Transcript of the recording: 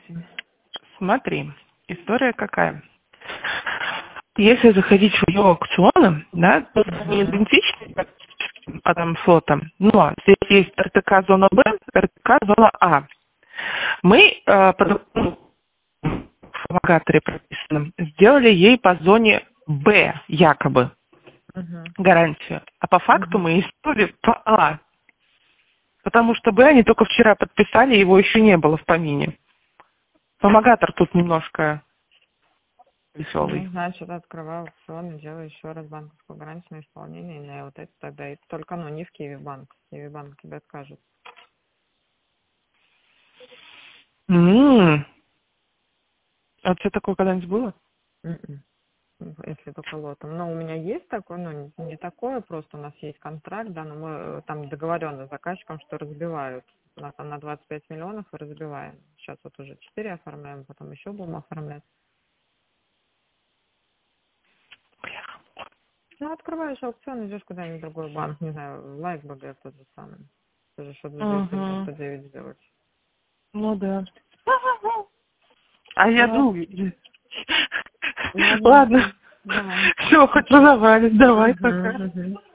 Смотри, история какая. Если заходить в ее аукционы, да, то они идентичны по там флотам, но здесь есть РТК зона Б, РТК зона А. Мы по помогаторе прописанном сделали ей по зоне Б якобы гарантию, а по факту мы сделали по А. Потому что Б они только вчера подписали, его еще не было в помине. Помогатор тут немножко веселый. Ну, значит, открываю аукцион и делаю еще раз банковскую гарантию на исполнение, и на вот это тогда. И только, не в Киевбанк. Киевбанк тебе откажет. А у тебя такое когда-нибудь было? Если только лотом. Но у меня есть такое, не такое, просто у нас есть контракт, да, но мы там договоренность с заказчиком, что разбивают. У нас там на 25 миллионов и разбиваем. Сейчас вот уже 4 оформляем, потом еще будем оформлять. Ну, открываешь аукцион, идешь куда-нибудь в другой банк, не знаю, Лайфбг тот же самый. Тоже что-то за 299 сделать. Ну да. А я думаю. Ладно. Ладно. Давай. Все, хоть разобрались. Давай, пока.